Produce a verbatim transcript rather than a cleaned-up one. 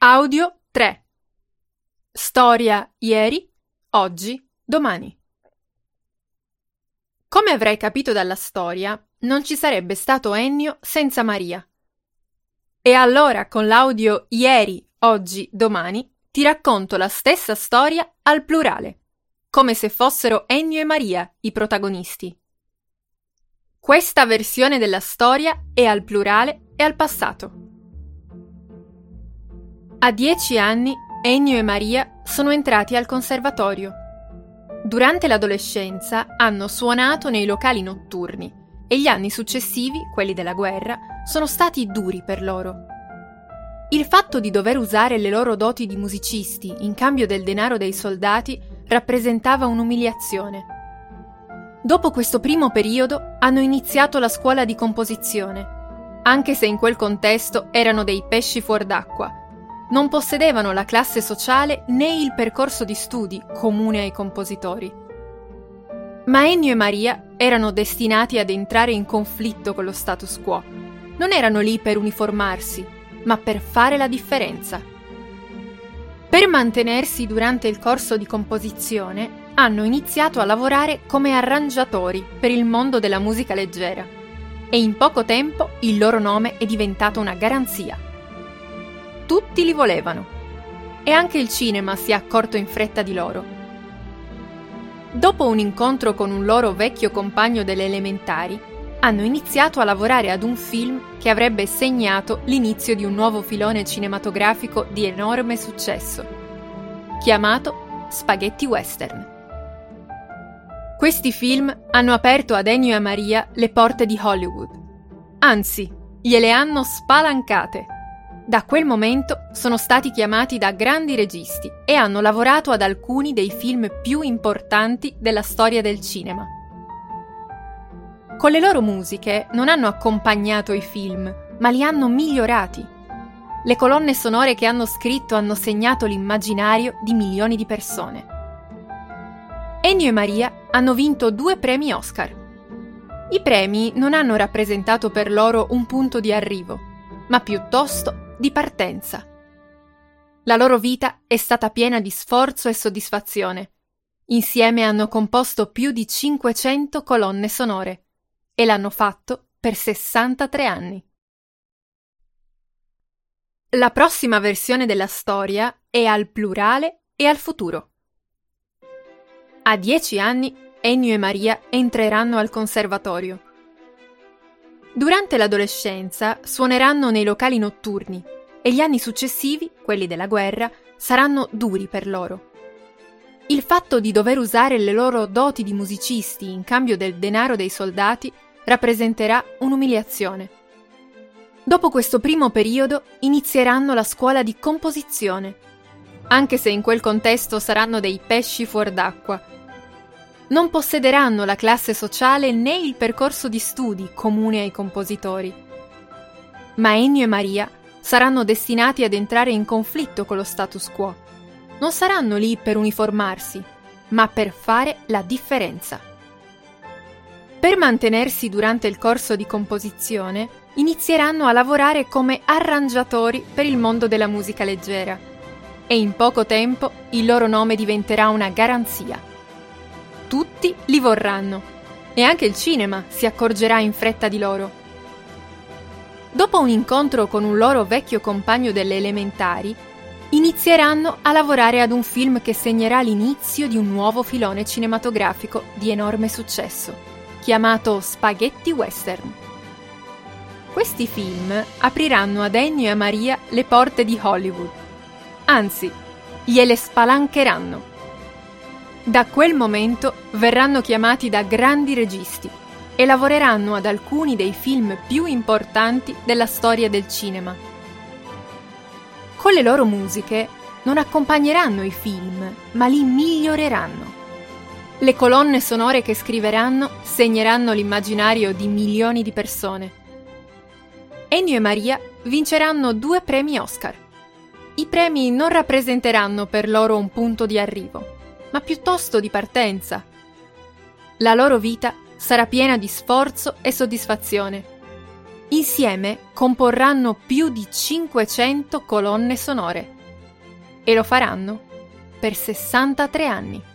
Audio tre. Storia ieri, oggi, domani. Come avrai capito dalla storia, non ci sarebbe stato Ennio senza Maria. E allora con l'audio ieri, oggi, domani ti racconto la stessa storia al plurale, come se fossero Ennio e Maria i protagonisti. Questa versione della storia è al plurale e al passato. A dieci anni Ennio e Maria sono entrati al conservatorio. Durante l'adolescenza hanno suonato nei locali notturni e gli anni successivi, quelli della guerra, sono stati duri per loro. Il fatto di dover usare le loro doti di musicisti in cambio del denaro dei soldati rappresentava un'umiliazione. Dopo questo primo periodo hanno iniziato la scuola di composizione, anche se in quel contesto erano dei pesci fuor d'acqua. Non possedevano la classe sociale né il percorso di studi comune ai compositori. Ma Ennio e Maria erano destinati ad entrare in conflitto con lo status quo. Non erano lì per uniformarsi, ma per fare la differenza. Per mantenersi durante il corso di composizione, hanno iniziato a lavorare come arrangiatori per il mondo della musica leggera e in poco tempo il loro nome è diventato una garanzia. Tutti li volevano e anche il cinema si è accorto in fretta di loro. Dopo un incontro con un loro vecchio compagno delle elementari, hanno iniziato a lavorare ad un film che avrebbe segnato l'inizio di un nuovo filone cinematografico di enorme successo, chiamato Spaghetti Western. Questi film hanno aperto ad Ennio e a Maria le porte di Hollywood, anzi, gliele hanno spalancate. Da quel momento sono stati chiamati da grandi registi e hanno lavorato ad alcuni dei film più importanti della storia del cinema. Con le loro musiche non hanno accompagnato i film, ma li hanno migliorati. Le colonne sonore che hanno scritto hanno segnato l'immaginario di milioni di persone. Ennio e Maria hanno vinto due premi Oscar. I premi non hanno rappresentato per loro un punto di arrivo, ma piuttosto di partenza. La loro vita è stata piena di sforzo e soddisfazione. Insieme hanno composto più di cinquecento colonne sonore e l'hanno fatto per sessantatré anni. La prossima versione della storia è al plurale e al futuro. A dieci anni Ennio e Maria entreranno al conservatorio. Durante l'adolescenza suoneranno nei locali notturni e gli anni successivi, quelli della guerra, saranno duri per loro. Il fatto di dover usare le loro doti di musicisti in cambio del denaro dei soldati rappresenterà un'umiliazione. Dopo questo primo periodo inizieranno la scuola di composizione, anche se in quel contesto saranno dei pesci fuor d'acqua. Non possederanno la classe sociale né il percorso di studi comune ai compositori. Ma Ennio e Maria saranno destinati ad entrare in conflitto con lo status quo. Non saranno lì per uniformarsi, ma per fare la differenza. Per mantenersi durante il corso di composizione, inizieranno a lavorare come arrangiatori per il mondo della musica leggera e in poco tempo il loro nome diventerà una garanzia. Tutti li vorranno e anche il cinema si accorgerà in fretta di loro. Dopo un incontro con un loro vecchio compagno delle elementari, inizieranno a lavorare ad un film che segnerà l'inizio di un nuovo filone cinematografico di enorme successo, chiamato Spaghetti Western. Questi film apriranno ad Ennio e a Maria le porte di Hollywood, anzi, gliele spalancheranno. Da quel momento verranno chiamati da grandi registi e lavoreranno ad alcuni dei film più importanti della storia del cinema. Con le loro musiche non accompagneranno i film, ma li miglioreranno. Le colonne sonore che scriveranno segneranno l'immaginario di milioni di persone. Ennio e Maria vinceranno due premi Oscar. I premi non rappresenteranno per loro un punto di arrivo, ma piuttosto di partenza. La loro vita sarà piena di sforzo e soddisfazione. Insieme comporranno più di cinquecento colonne sonore. E lo faranno per sessantatré anni.